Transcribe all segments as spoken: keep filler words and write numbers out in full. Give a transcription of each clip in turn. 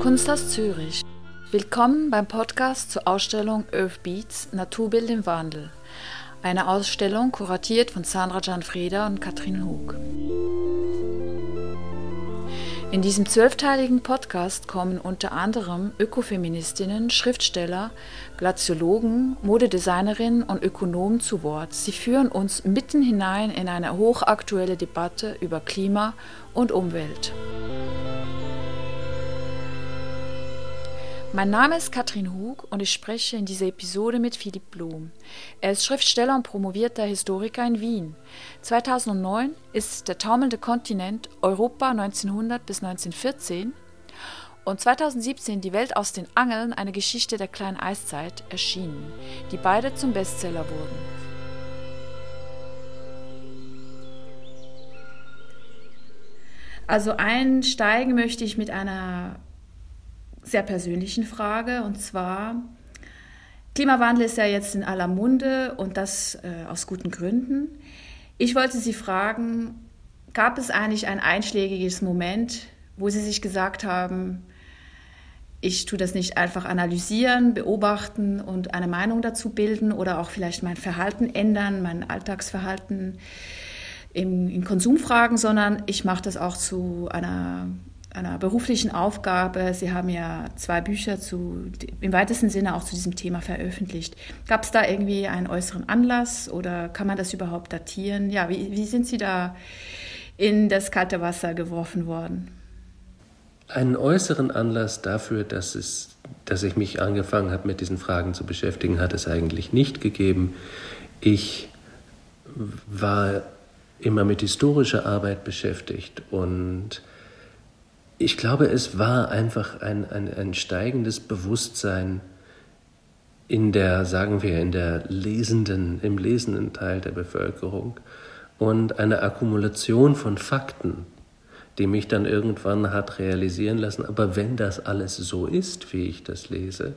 Kunsthaus Zürich. Willkommen beim Podcast zur Ausstellung Earth Beats – Naturbild im Wandel. Eine Ausstellung kuratiert von Sandra Gianfreda und Katrin Hug. In diesem zwölfteiligen Podcast kommen unter anderem Ökofeministinnen, Schriftsteller, Glaziologen, Modedesignerinnen und Ökonomen zu Wort. Sie führen uns mitten hinein in eine hochaktuelle Debatte über Klima und Umwelt. Mein Name ist Katrin Hug und ich spreche in dieser Episode mit Philipp Blum. Er ist Schriftsteller und promovierter Historiker in Wien. zweitausendneun ist Der taumelnde Kontinent Europa neunzehnhundert bis neunzehnhundertvierzehn und zweitausendsiebzehn Die Welt aus den Angeln, eine Geschichte der kleinen Eiszeit erschienen, die beide zum Bestseller wurden. Also einsteigen möchte ich mit einer sehr persönlichen Frage, und zwar: Klimawandel ist ja jetzt in aller Munde und das äh, aus guten Gründen. Ich wollte Sie fragen, gab es eigentlich ein einschlägiges Moment, wo Sie sich gesagt haben, ich tue das nicht einfach analysieren, beobachten und eine Meinung dazu bilden oder auch vielleicht mein Verhalten ändern, mein Alltagsverhalten in, in Konsumfragen, sondern ich mache das auch zu einer einer beruflichen Aufgabe. Sie haben ja zwei Bücher zu, im weitesten Sinne auch zu diesem Thema veröffentlicht. Gab es da irgendwie einen äußeren Anlass oder kann man das überhaupt datieren? Ja, wie, wie sind Sie da in das kalte Wasser geworfen worden? Einen äußeren Anlass dafür, dass, es, dass ich mich angefangen habe, mit diesen Fragen zu beschäftigen, hat es eigentlich nicht gegeben. Ich war immer mit historischer Arbeit beschäftigt und ich glaube, es war einfach ein, ein, ein steigendes Bewusstsein in der, sagen wir, in der lesenden, im lesenden Teil der Bevölkerung und eine Akkumulation von Fakten, die mich dann irgendwann hat realisieren lassen, aber wenn das alles so ist, wie ich das lese,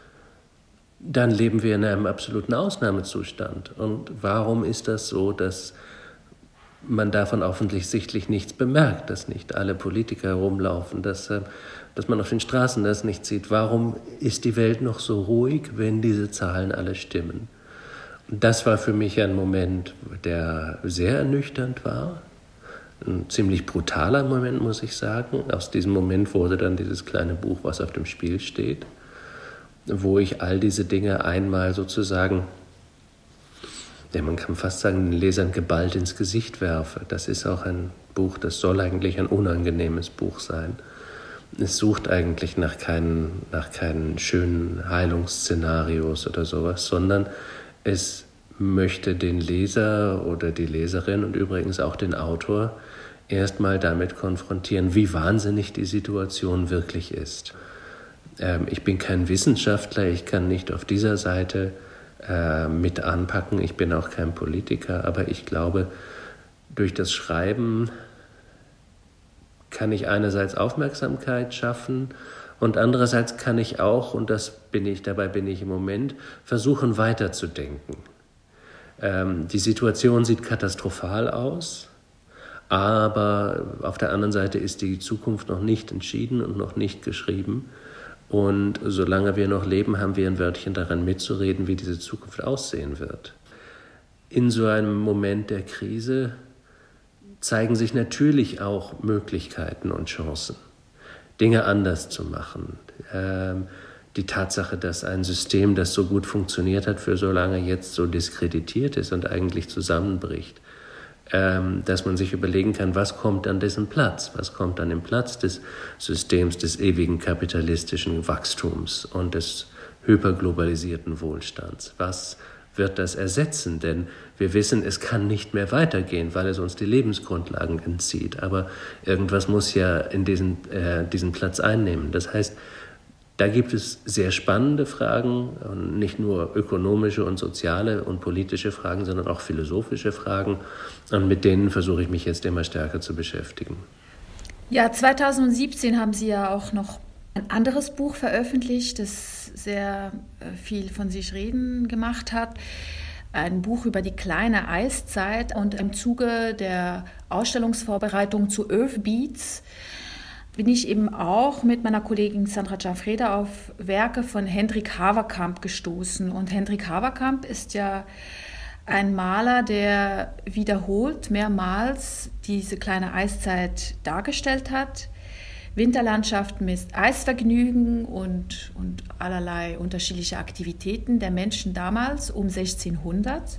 dann leben wir in einem absoluten Ausnahmezustand. Und warum ist das so, dass man davon offensichtlich nichts bemerkt, dass nicht alle Politiker herumlaufen, dass, dass man auf den Straßen das nicht sieht? Warum ist die Welt noch so ruhig, wenn diese Zahlen alle stimmen? Und das war für mich ein Moment, der sehr ernüchternd war, ein ziemlich brutaler Moment, muss ich sagen. Aus diesem Moment wurde dann dieses kleine Buch, was auf dem Spiel steht, wo ich all diese Dinge einmal sozusagen, ja, man kann fast sagen, den Lesern geballt ins Gesicht werfe. Das ist auch ein Buch, das soll eigentlich ein unangenehmes Buch sein. Es sucht eigentlich nach keinen, nach keinen schönen Heilungsszenarios oder sowas, sondern es möchte den Leser oder die Leserin und übrigens auch den Autor erstmal damit konfrontieren, wie wahnsinnig die Situation wirklich ist. Ähm, ich bin kein Wissenschaftler, ich kann nicht auf dieser Seite mit anpacken. Ich bin auch kein Politiker, aber ich glaube, durch das Schreiben kann ich einerseits Aufmerksamkeit schaffen und andererseits kann ich auch, und das bin ich, dabei bin ich im Moment, versuchen weiterzudenken. Ähm, die Situation sieht katastrophal aus, aber auf der anderen Seite ist die Zukunft noch nicht entschieden und noch nicht geschrieben. Und solange wir noch leben, haben wir ein Wörtchen daran mitzureden, wie diese Zukunft aussehen wird. In so einem Moment der Krise zeigen sich natürlich auch Möglichkeiten und Chancen, Dinge anders zu machen. Ähm, die Tatsache, dass ein System, das so gut funktioniert hat, für so lange jetzt so diskreditiert ist und eigentlich zusammenbricht, dass man sich überlegen kann, was kommt an dessen Platz, was kommt an den Platz des Systems des ewigen kapitalistischen Wachstums und des hyperglobalisierten Wohlstands. Was wird das ersetzen? Denn wir wissen, es kann nicht mehr weitergehen, weil es uns die Lebensgrundlagen entzieht. Aber irgendwas muss ja in diesen, äh, diesen Platz einnehmen. Das heißt, da gibt es sehr spannende Fragen, nicht nur ökonomische und soziale und politische Fragen, sondern auch philosophische Fragen. Und mit denen versuche ich mich jetzt immer stärker zu beschäftigen. Ja, zweitausendsiebzehn haben Sie ja auch noch ein anderes Buch veröffentlicht, das sehr viel von sich reden gemacht hat. Ein Buch über die kleine Eiszeit. Und im Zuge der Ausstellungsvorbereitung zu Earth Beats bin ich eben auch mit meiner Kollegin Sandra Gianfreda auf Werke von Hendrik Haverkamp gestoßen. Und Hendrik Haverkamp ist ja ein Maler, der wiederholt mehrmals diese kleine Eiszeit dargestellt hat. Winterlandschaften mit Eisvergnügen und, und allerlei unterschiedliche Aktivitäten der Menschen damals um sechzehnhundert.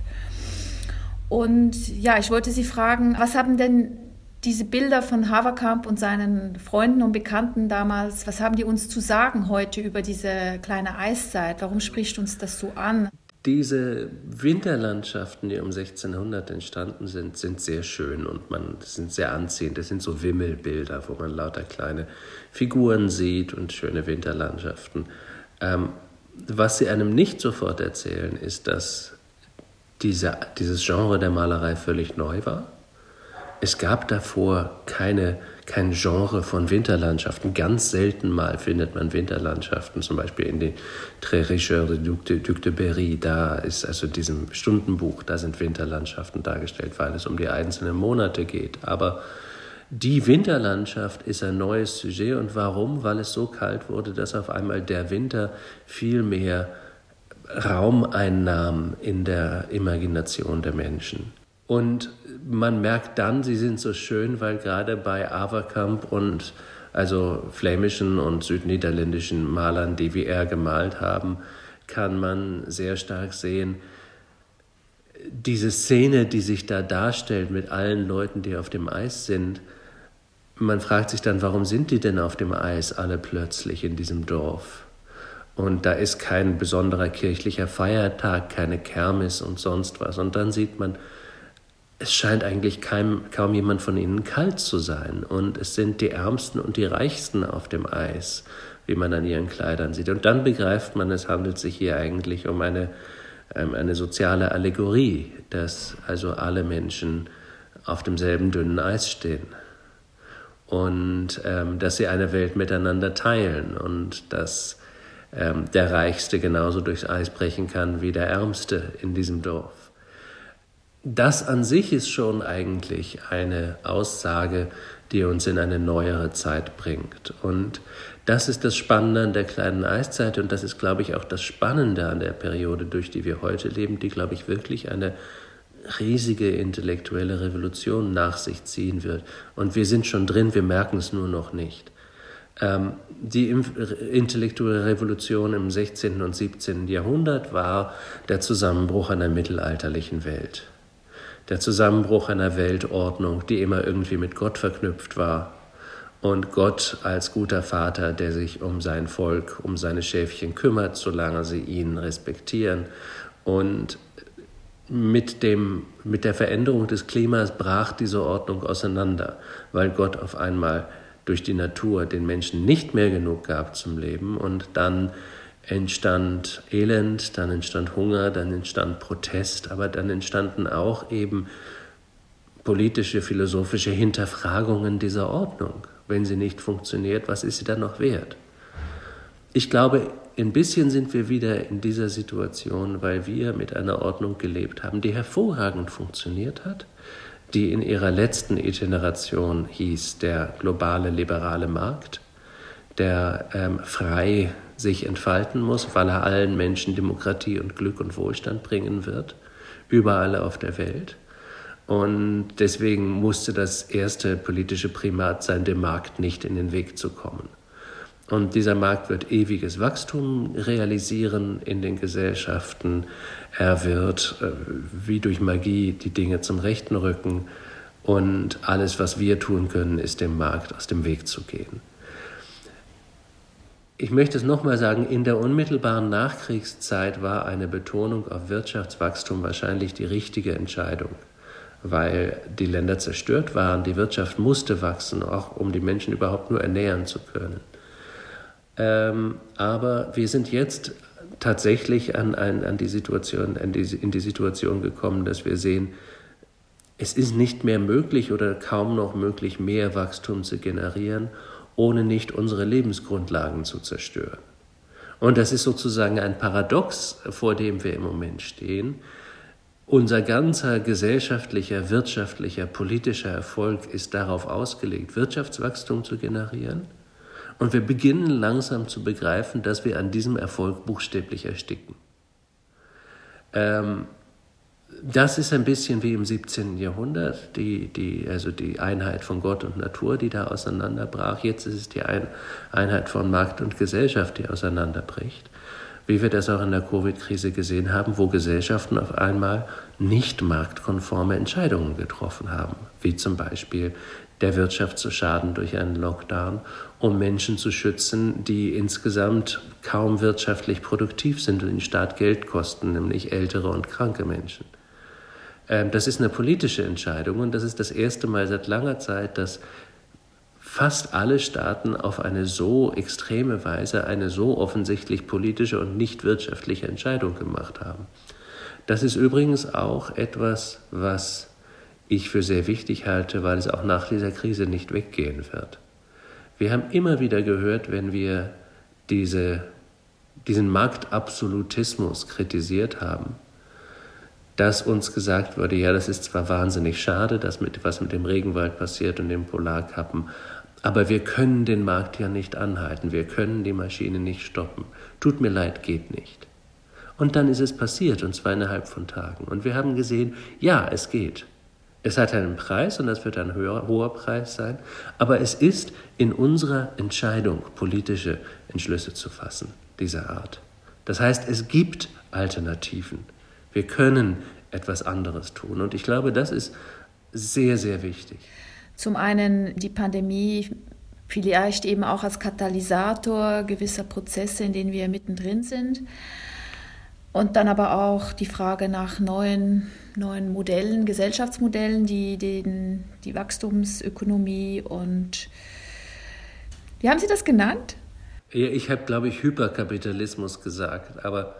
Und ja, ich wollte Sie fragen, was haben denn diese Bilder von Haverkamp und seinen Freunden und Bekannten damals, was haben die uns zu sagen heute über diese kleine Eiszeit? Warum spricht uns das so an? Diese Winterlandschaften, die um sechzehnhundert entstanden sind, sind sehr schön und man, sind sehr anziehend. Das sind so Wimmelbilder, wo man lauter kleine Figuren sieht und schöne Winterlandschaften. Ähm, was sie einem nicht sofort erzählen, ist, dass diese, dieses Genre der Malerei völlig neu war. Es gab davor keine, kein Genre von Winterlandschaften. Ganz selten mal findet man Winterlandschaften, zum Beispiel in den Très Richeurs de Duc de, Duc de Berry. Da ist also in diesem Stundenbuch, da sind Winterlandschaften dargestellt, weil es um die einzelnen Monate geht. Aber die Winterlandschaft ist ein neues Sujet. Und warum? Weil es so kalt wurde, dass auf einmal der Winter viel mehr Raum einnahm in der Imagination der Menschen. Und man merkt dann, sie sind so schön, weil gerade bei Haverkamp und also flämischen und südniederländischen Malern, die wie er gemalt haben, kann man sehr stark sehen, diese Szene, die sich da darstellt mit allen Leuten, die auf dem Eis sind. Man fragt sich dann, warum sind die denn auf dem Eis alle plötzlich in diesem Dorf? Und da ist kein besonderer kirchlicher Feiertag, keine Kermis und sonst was. Und dann sieht man, es scheint eigentlich kaum, kaum jemand von ihnen kalt zu sein. Und es sind die Ärmsten und die Reichsten auf dem Eis, wie man an ihren Kleidern sieht. Und dann begreift man, es handelt sich hier eigentlich um eine, ähm, eine soziale Allegorie, dass also alle Menschen auf demselben dünnen Eis stehen. Und ähm, dass sie eine Welt miteinander teilen und dass ähm, der Reichste genauso durchs Eis brechen kann wie der Ärmste in diesem Dorf. Das an sich ist schon eigentlich eine Aussage, die uns in eine neuere Zeit bringt. Und das ist das Spannende an der kleinen Eiszeit und das ist, glaube ich, auch das Spannende an der Periode, durch die wir heute leben, die, glaube ich, wirklich eine riesige intellektuelle Revolution nach sich ziehen wird. Und wir sind schon drin, wir merken es nur noch nicht. Ähm, die intellektuelle Revolution im sechzehnten und siebzehnten Jahrhundert war der Zusammenbruch einer mittelalterlichen Welt. Der Zusammenbruch einer Weltordnung, die immer irgendwie mit Gott verknüpft war. Und Gott als guter Vater, der sich um sein Volk, um seine Schäfchen kümmert, solange sie ihn respektieren. Und mit dem, mit der Veränderung des Klimas brach diese Ordnung auseinander, weil Gott auf einmal durch die Natur den Menschen nicht mehr genug gab zum Leben. Und dann entstand Elend, dann entstand Hunger, dann entstand Protest, aber dann entstanden auch eben politische, philosophische Hinterfragungen dieser Ordnung. Wenn sie nicht funktioniert, was ist sie dann noch wert? Ich glaube, ein bisschen sind wir wieder in dieser Situation, weil wir mit einer Ordnung gelebt haben, die hervorragend funktioniert hat, die in ihrer letzten Iteration hieß der globale liberale Markt, der ähm, frei sich entfalten muss, weil er allen Menschen Demokratie und Glück und Wohlstand bringen wird, überall auf der Welt. Und deswegen musste das erste politische Primat sein, dem Markt nicht in den Weg zu kommen. Und dieser Markt wird ewiges Wachstum realisieren in den Gesellschaften. Er wird äh, wie durch Magie die Dinge zum Rechten rücken. Und alles, was wir tun können, ist dem Markt aus dem Weg zu gehen. Ich möchte es nochmal sagen, in der unmittelbaren Nachkriegszeit war eine Betonung auf Wirtschaftswachstum wahrscheinlich die richtige Entscheidung, weil die Länder zerstört waren, die Wirtschaft musste wachsen, auch um die Menschen überhaupt nur ernähren zu können. Ähm, aber wir sind jetzt tatsächlich an, an, an die Situation, an die, in die Situation gekommen, dass wir sehen, es ist nicht mehr möglich oder kaum noch möglich, mehr Wachstum zu generieren, ohne nicht unsere Lebensgrundlagen zu zerstören. Und das ist sozusagen ein Paradox, vor dem wir im Moment stehen. unser ganzer gesellschaftlicher, wirtschaftlicher, politischer Erfolg ist darauf ausgelegt, Wirtschaftswachstum zu generieren. Und wir beginnen langsam zu begreifen, dass wir an diesem Erfolg buchstäblich ersticken. Ähm, Das ist ein bisschen wie im siebzehnten Jahrhundert, die, die, also die Einheit von Gott und Natur, die da auseinanderbrach. Jetzt ist es die Ein- Einheit von Markt und Gesellschaft, die auseinanderbricht. Wie wir das auch in der Covid-Krise gesehen haben, wo Gesellschaften auf einmal nicht marktkonforme Entscheidungen getroffen haben, wie zum Beispiel der Wirtschaft zu schaden durch einen Lockdown, um Menschen zu schützen, die insgesamt kaum wirtschaftlich produktiv sind und den Staat Geld kosten, nämlich ältere und kranke Menschen. Das ist eine politische Entscheidung und das ist das erste Mal seit langer Zeit, dass fast alle Staaten auf eine so extreme Weise eine so offensichtlich politische und nicht wirtschaftliche Entscheidung gemacht haben. Das ist übrigens auch etwas, was ich für sehr wichtig halte, weil es auch nach dieser Krise nicht weggehen wird. Wir haben immer wieder gehört, wenn wir diese, diesen Marktabsolutismus kritisiert haben, dass uns gesagt wurde, ja, das ist zwar wahnsinnig schade, dass mit, was mit dem Regenwald passiert und den Polarkappen, aber wir können den Markt ja nicht anhalten, wir können die Maschine nicht stoppen. Tut mir leid, geht nicht. Und dann ist es passiert, und zwar innerhalb von Tagen. Und wir haben gesehen, ja, es geht. Es hat einen Preis und das wird ein höher, hoher Preis sein, aber es ist in unserer Entscheidung, politische Entschlüsse zu fassen, dieser Art. Das heißt, es gibt Alternativen. Wir können etwas anderes tun und ich glaube, das ist sehr, sehr wichtig. Zum einen die Pandemie vielleicht eben auch als Katalysator gewisser Prozesse, in denen wir mittendrin sind. Und dann aber auch die Frage nach neuen, neuen Modellen, Gesellschaftsmodellen, die den, die Wachstumsökonomie und, wie haben Sie das genannt? Ja, ich habe, glaube ich, Hyperkapitalismus gesagt, aber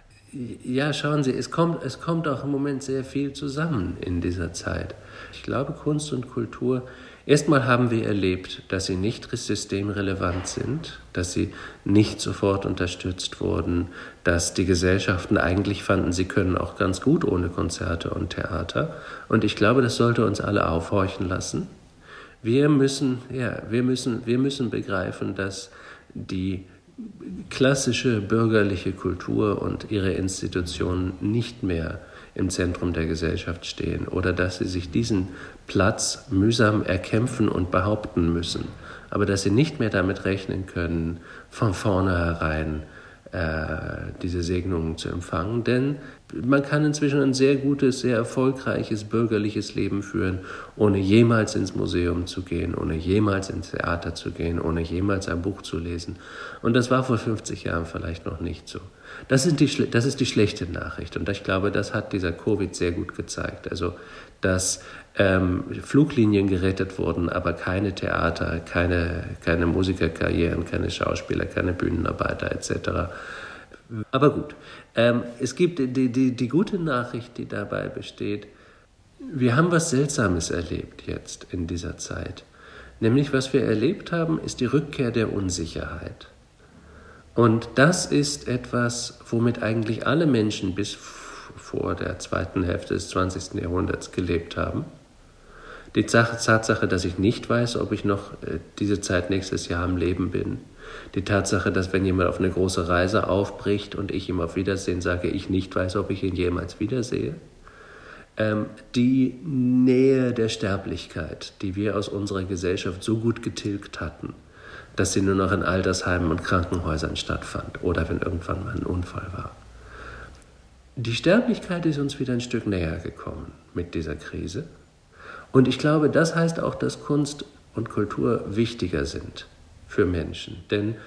ja, schauen Sie, es kommt, es kommt auch im Moment sehr viel zusammen in dieser Zeit. Ich glaube, Kunst und Kultur, erstmal haben wir erlebt, dass sie nicht systemrelevant sind, dass sie nicht sofort unterstützt wurden, dass die Gesellschaften eigentlich fanden, sie können auch ganz gut ohne Konzerte und Theater. Und ich glaube, das sollte uns alle aufhorchen lassen. Wir müssen, ja, wir müssen, wir müssen begreifen, dass die klassische bürgerliche Kultur und ihre Institutionen nicht mehr im Zentrum der Gesellschaft stehen oder dass sie sich diesen Platz mühsam erkämpfen und behaupten müssen, aber dass sie nicht mehr damit rechnen können, von vornherein äh, diese Segnungen zu empfangen, denn man kann inzwischen ein sehr gutes, sehr erfolgreiches bürgerliches Leben führen, ohne jemals ins Museum zu gehen, ohne jemals ins Theater zu gehen, ohne jemals ein Buch zu lesen. Und das war vor fünfzig Jahren vielleicht noch nicht so. Das, sind die, das ist die schlechte Nachricht und ich glaube, das hat dieser Covid sehr gut gezeigt. Also, dass ähm, Fluglinien gerettet wurden, aber keine Theater, keine, keine Musikerkarrieren, keine Schauspieler, keine Bühnenarbeiter et cetera. Aber gut, ähm, es gibt die, die, die gute Nachricht, die dabei besteht, wir haben was Seltsames erlebt jetzt in dieser Zeit. Nämlich, was wir erlebt haben, ist die Rückkehr der Unsicherheit. Und das ist etwas, womit eigentlich alle Menschen bis vor der zweiten Hälfte des zwanzigsten Jahrhunderts gelebt haben. Die Tatsache, dass ich nicht weiß, ob ich noch diese Zeit nächstes Jahr am Leben bin. Die Tatsache, dass wenn jemand auf eine große Reise aufbricht und ich ihm auf Wiedersehen sage, ich nicht weiß, ob ich ihn jemals wiedersehe. Ähm, die Nähe der Sterblichkeit, die wir aus unserer Gesellschaft so gut getilgt hatten, dass sie nur noch in Altersheimen und Krankenhäusern stattfand oder wenn irgendwann mal ein Unfall war. Die Sterblichkeit ist uns wieder ein Stück näher gekommen mit dieser Krise. Und ich glaube, das heißt auch, dass Kunst und Kultur wichtiger sind für Menschen. Denn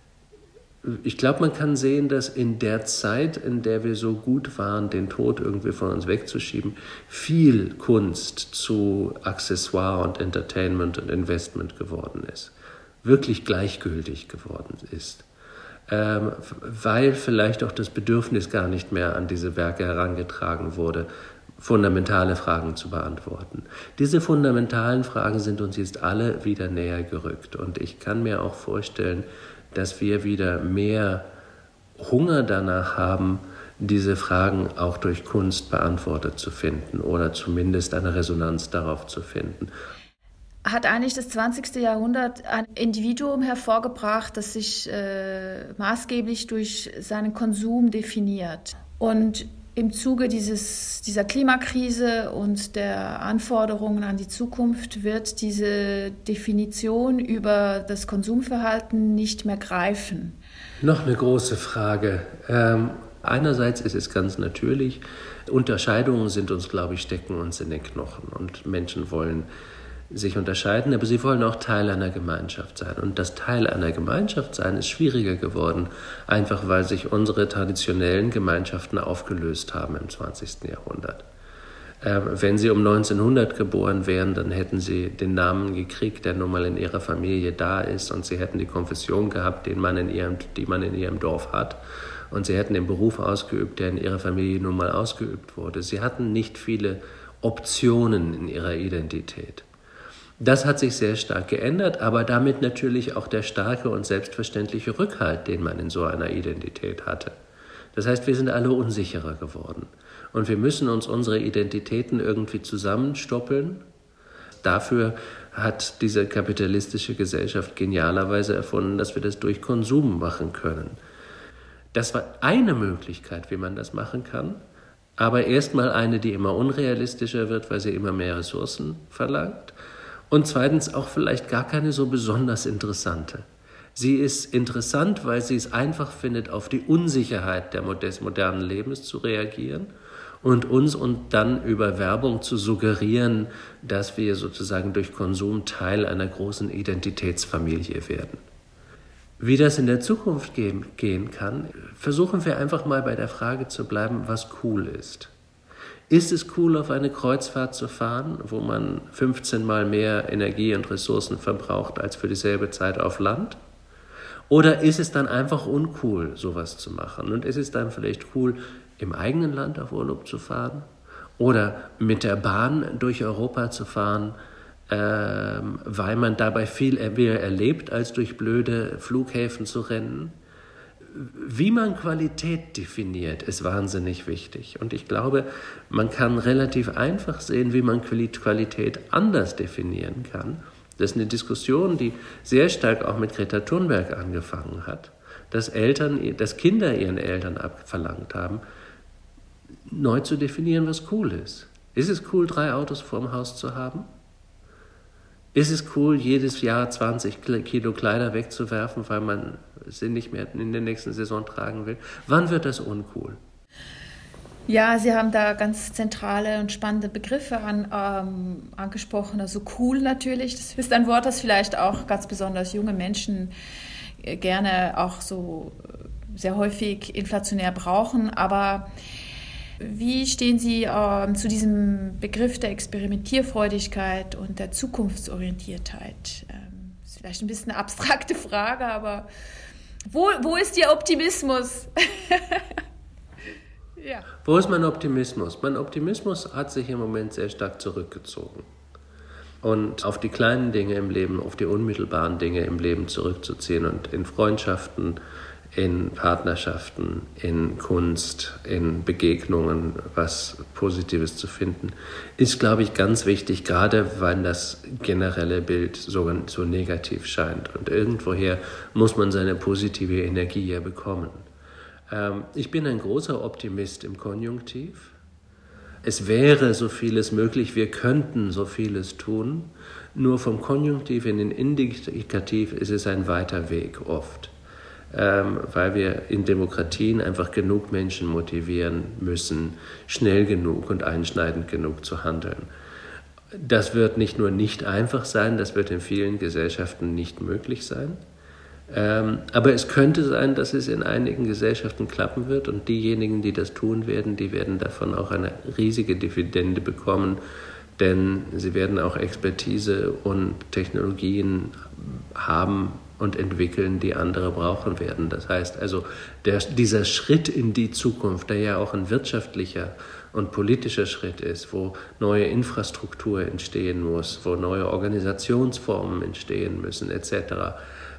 ich glaube, man kann sehen, dass in der Zeit, in der wir so gut waren, den Tod irgendwie von uns wegzuschieben, viel Kunst zu Accessoire und Entertainment und Investment geworden ist. Wirklich gleichgültig geworden ist. Ähm, weil vielleicht auch das Bedürfnis gar nicht mehr an diese Werke herangetragen wurde, fundamentale Fragen zu beantworten. Diese fundamentalen Fragen sind uns jetzt alle wieder näher gerückt. Und ich kann mir auch vorstellen, dass wir wieder mehr Hunger danach haben, diese Fragen auch durch Kunst beantwortet zu finden oder zumindest eine Resonanz darauf zu finden. Hat eigentlich das zwanzigste Jahrhundert ein Individuum hervorgebracht, das sich äh, maßgeblich durch seinen Konsum definiert. Und im Zuge dieses, dieser Klimakrise und der Anforderungen an die Zukunft wird diese Definition über das Konsumverhalten nicht mehr greifen. Noch eine große Frage. Ähm, einerseits ist es ganz natürlich, Unterscheidungen sind uns, glaube ich, stecken uns in den Knochen und Menschen wollen sich unterscheiden, aber sie wollen auch Teil einer Gemeinschaft sein. Und das Teil einer Gemeinschaft sein ist schwieriger geworden, einfach weil sich unsere traditionellen Gemeinschaften aufgelöst haben im zwanzigsten Jahrhundert. Ähm, wenn Sie um neunzehnhundert geboren wären, dann hätten Sie den Namen gekriegt, der nun mal in Ihrer Familie da ist, und Sie hätten die Konfession gehabt, den man in ihrem, die man in Ihrem Dorf hat. Und Sie hätten den Beruf ausgeübt, der in Ihrer Familie nun mal ausgeübt wurde. Sie hatten nicht viele Optionen in ihrer Identität. Das hat sich sehr stark geändert, aber damit natürlich auch der starke und selbstverständliche Rückhalt, den man in so einer Identität hatte. Das heißt, wir sind alle unsicherer geworden und wir müssen uns unsere Identitäten irgendwie zusammenstoppeln. Dafür hat diese kapitalistische Gesellschaft genialerweise erfunden, dass wir das durch Konsum machen können. Das war eine Möglichkeit, wie man das machen kann, aber erstmal eine, die immer unrealistischer wird, weil sie immer mehr Ressourcen verlangt. Und zweitens auch vielleicht gar keine so besonders interessante. Sie ist interessant, weil sie es einfach findet, auf die Unsicherheit des modernen Lebens zu reagieren und uns und dann über Werbung zu suggerieren, dass wir sozusagen durch Konsum Teil einer großen Identitätsfamilie werden. Wie das in der Zukunft gehen, gehen kann, versuchen wir einfach mal bei der Frage zu bleiben, was cool ist. Ist es cool, auf eine Kreuzfahrt zu fahren, wo man fünfzehn Mal mehr Energie und Ressourcen verbraucht als für dieselbe Zeit auf Land? Oder ist es dann einfach uncool, sowas zu machen? Und ist es dann vielleicht cool, im eigenen Land auf Urlaub zu fahren? Oder mit der Bahn durch Europa zu fahren, ähm, weil man dabei viel mehr erlebt, als durch blöde Flughäfen zu rennen? Wie man Qualität definiert, ist wahnsinnig wichtig. Und ich glaube, man kann relativ einfach sehen, wie man Qualität anders definieren kann. Das ist eine Diskussion, die sehr stark auch mit Greta Thunberg angefangen hat, dass Eltern, dass Kinder ihren Eltern abverlangt haben, neu zu definieren, was cool ist. Ist es cool, drei Autos vorm Haus zu haben? Ist es cool, jedes Jahr zwanzig Kilo Kleider wegzuwerfen, weil man sie nicht mehr in der nächsten Saison tragen will? Wann wird das uncool? Ja, Sie haben da ganz zentrale und spannende Begriffe an, ähm, angesprochen. Also cool natürlich, das ist ein Wort, das vielleicht auch ganz besonders junge Menschen gerne auch so sehr häufig inflationär brauchen. Aber wie stehen Sie ähm, zu diesem Begriff der Experimentierfreudigkeit und der Zukunftsorientiertheit? Ähm, ist vielleicht ein bisschen eine abstrakte Frage, aber wo, wo ist Ihr Optimismus? Ja. Wo ist mein Optimismus? Mein Optimismus hat sich im Moment sehr stark zurückgezogen. Und auf die kleinen Dinge im Leben, auf die unmittelbaren Dinge im Leben zurückzuziehen und in Freundschaften, in Partnerschaften, in Kunst, in Begegnungen was Positives zu finden, ist, glaube ich, ganz wichtig, gerade weil das generelle Bild so, so negativ scheint. Und irgendwoher muss man seine positive Energie ja bekommen. Ähm, ich bin ein großer Optimist im Konjunktiv. Es wäre so vieles möglich, wir könnten so vieles tun, nur vom Konjunktiv in den Indikativ ist es ein weiter Weg oft. Ähm, weil wir in Demokratien einfach genug Menschen motivieren müssen, schnell genug und einschneidend genug zu handeln. Das wird nicht nur nicht einfach sein, das wird in vielen Gesellschaften nicht möglich sein. Ähm, aber es könnte sein, dass es in einigen Gesellschaften klappen wird und diejenigen, die das tun werden, die werden davon auch eine riesige Dividende bekommen, denn sie werden auch Expertise und Technologien haben und entwickeln, die andere brauchen werden. Das heißt also, der, dieser Schritt in die Zukunft, der ja auch ein wirtschaftlicher und politischer Schritt ist, wo neue Infrastruktur entstehen muss, wo neue Organisationsformen entstehen müssen, et cetera,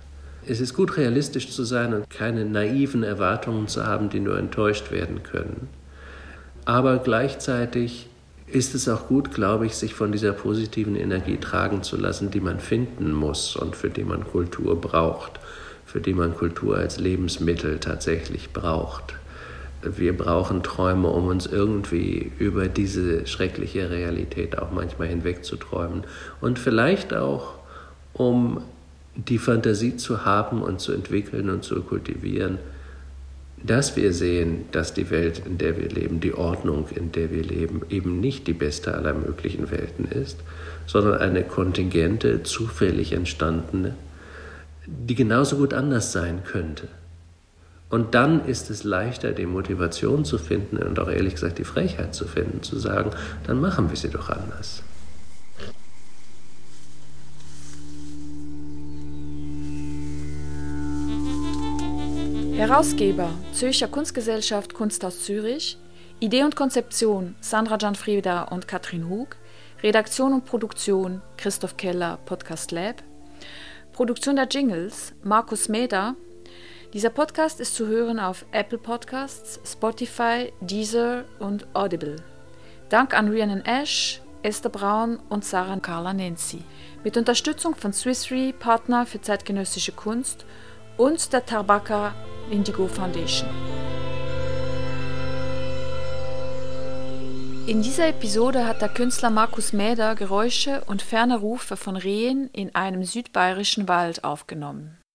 es ist gut, realistisch zu sein und keine naiven Erwartungen zu haben, die nur enttäuscht werden können. Aber gleichzeitig ist es auch gut, glaube ich, sich von dieser positiven Energie tragen zu lassen, die man finden muss und für die man Kultur braucht, für die man Kultur als Lebensmittel tatsächlich braucht. Wir brauchen Träume, um uns irgendwie über diese schreckliche Realität auch manchmal hinwegzuträumen und vielleicht auch, um die Fantasie zu haben und zu entwickeln und zu kultivieren, dass wir sehen, dass die Welt, in der wir leben, die Ordnung, in der wir leben, eben nicht die beste aller möglichen Welten ist, sondern eine kontingente, zufällig entstandene, die genauso gut anders sein könnte. Und dann ist es leichter, die Motivation zu finden und auch ehrlich gesagt die Frechheit zu finden, zu sagen, dann machen wir sie doch anders. Herausgeber Zürcher Kunstgesellschaft Kunsthaus Zürich, Idee und Konzeption Sandra Gianfrida und Katrin Hug, Redaktion und Produktion Christoph Keller, Podcast Lab, Produktion der Jingles Markus Meder. Dieser Podcast ist zu hören auf Apple Podcasts, Spotify, Deezer und Audible. Dank an Rhiannon Ash, Esther Braun und Sarah Carla Nancy. Mit Unterstützung von Swiss Re, Partner für zeitgenössische Kunst, und der Tarbaka Indigo Foundation. In dieser Episode hat der Künstler Markus Mäder Geräusche und ferne Rufe von Rehen in einem südbayerischen Wald aufgenommen.